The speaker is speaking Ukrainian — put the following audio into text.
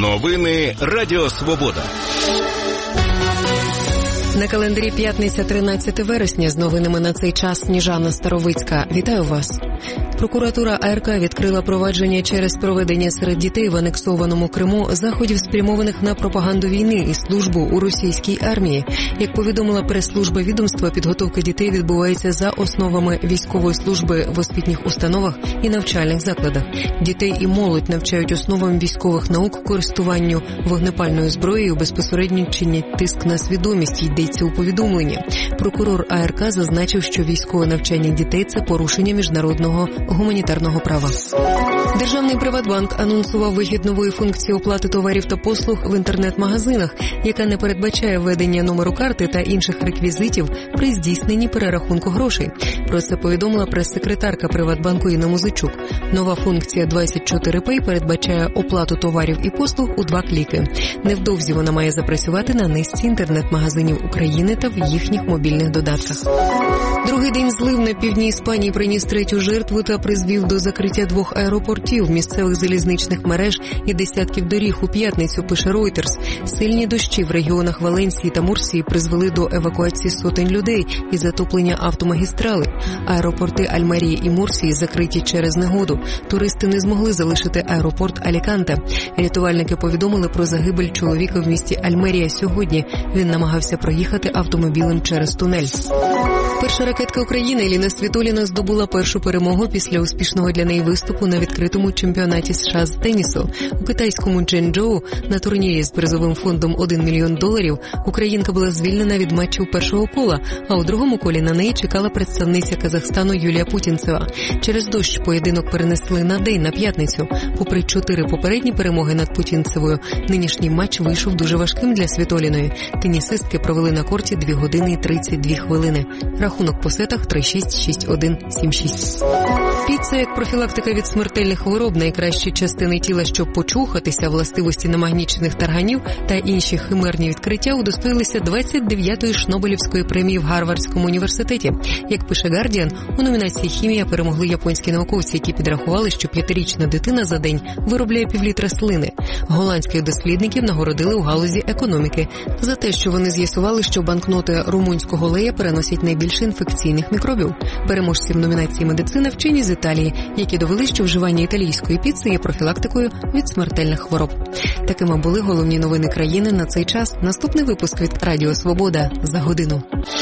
Новини Радіо Свобода. На календарі п'ятниця, 13 вересня. З новинами на цей час Сніжана Старовицька. Вітаю вас. Прокуратура АРК відкрила провадження через проведення серед дітей в анексованому Криму заходів, спрямованих на пропаганду війни і службу у російській армії. Як повідомила прес-служба відомства, підготовка дітей відбувається за основами військової служби в освітніх установах і навчальних закладах. Дітей і молодь навчають основам військових наук, користуванню вогнепальною зброєю, безпосередньо чинять тиск на свідомість, йдеться у повідомленні. Прокурор АРК зазначив, що військове навчання дітей – це порушення міжнародного гуманітарного права. Державний Приватбанк анонсував вихід нової функції оплати товарів та послуг в інтернет-магазинах, яка не передбачає введення номеру карти та інших реквізитів при здійсненні перерахунку грошей. Про це повідомила прес-секретарка Приватбанку Інна Музичук. Нова функція 24Pay передбачає оплату товарів і послуг у 2 кліки. Невдовзі вона має запрацювати на низці інтернет-магазинів України та в їхніх мобільних додатках. Другий день злив на півдні Іспанії приніс 3-ю жертву та призвів до закриття 2 аеропортів, місцевих залізничних мереж і десятків доріг у п'ятницю, пише Reuters. Сильні дощі в регіонах Валенсії та Мурсії призвели до евакуації сотень людей і затоплення автомагістрали. Аеропорти Альмерії і Мурсії закриті через негоду. Туристи не змогли залишити аеропорт Аліканте. Рятувальники повідомили про загибель чоловіка в місті Альмерія сьогодні. Він намагався проїхати автомобілем через тунель. Перша ракетка України Еліна Світоліна здобула першу перемогу після успішного для неї виступу на відкритому чемпіонаті США з тенісу. У китайському Чжэньчжоу на турнірі з призовим фондом $1 мільйон українка була звільнена від матчів першого кола, а у другому колі на неї чекала представниця Казахстану Юлія Путінцева. Через дощ поєдинок перенесли на день, на п'ятницю. Попри 4 попередні перемоги над Путінцевою, нинішній матч вийшов дуже важким для Світоліної. Тенісистки провели на корті 2 години і 32 хвилини. Рахунок по сетах 3-6, 6-1, 7-6. Піца як профілактика від смертельних хвороб, найкращі частини тіла, щоб почухатися, властивості намагнічених тарганів та інші химерні відкриття удостоїлися 29-ї Шнобелівської премії в Гарвардському університеті. Як пише Guardian, у номінації «Хімія» перемогли японські науковці, які підрахували, що 5-річна дитина за день виробляє півлітра слини. Голландських дослідників нагородили у галузі економіки за те, що вони з'ясували, що банкноти румунського лея переносять найбільше інфекційних мікробів. Переможці в номінації «Медицина» вчені з Італії, які довели, що вживання італійської піци є профілактикою від смертельних хвороб. Такими були головні новини країни на цей час. Наступний випуск від Радіо Свобода за годину.